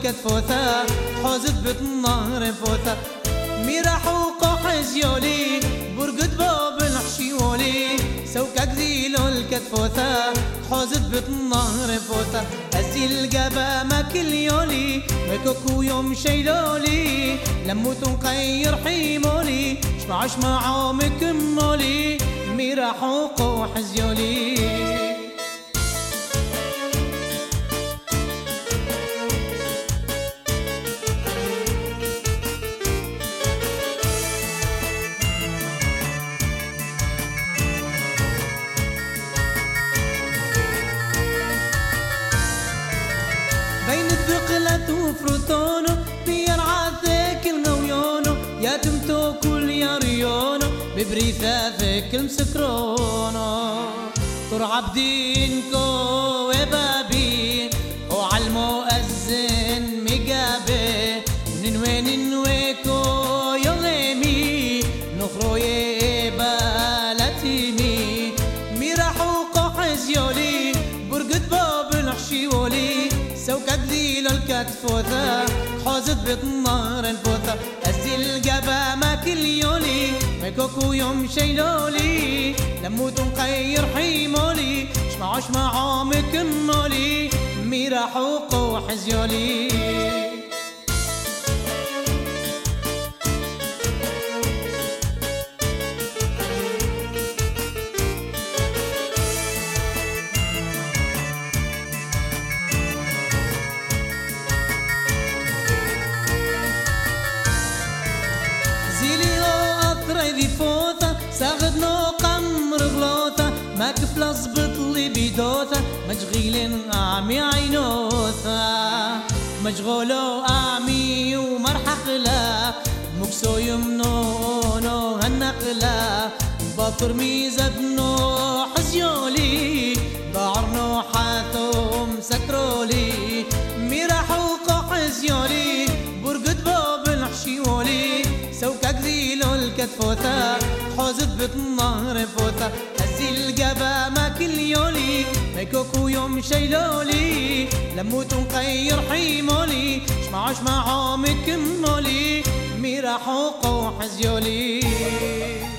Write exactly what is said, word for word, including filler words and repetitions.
الكتفوثة حوزت بيت النهر فوثة ميراح وقحزيولي برقد باب الحشيولي سوكك ذيلو الكتفوثة حوزت بيت النهر فوثة أزي القبا ماكل يولي ويكوكو يوم شيلولي لموت نقير حيمولي شمع شمع عومك مولي ميراح وقحزيولي بين الدقلة وفروتونو بيرعاثك المويونو يا تمتو كل يا ريونو ببريثاثك المسكرونو ترعب دينكو وبابي وعلمو أزن مقابي ننوي ننويكو يغيمي نخرو يبالتيني ميراحو قحزيولي برقد باب الحشيولي سوكك ذيلو الكتفوثة حوزت بيت النهر الفوثة أزي القبا ماكل يولي ميكوكو يوم شيلولي لموت نقير حيمولي شمع شمع عومك مولي ميراح وقحزيولي ذي فوثة ساغدنو قمر غلوثة ما كفلا زبط لي بيدوثة مشغيل أعمي عينوثة مشغولو أعمي ومرحقلا مكسو يمنونو هالنقلا بطر ميزبنو حزيولي ضعرنو حاثوم سكرولي ميراحو قحزيولي برقد باب الحشيولي سوكك ذيلو الكتفوثة حوزت بيت النهر فوثة أزي القبا ماكل يولي ميكوكو يوم شيلولي لموت نقير حيمولي شمع شمع عومك مولي ميراح وقحزيولي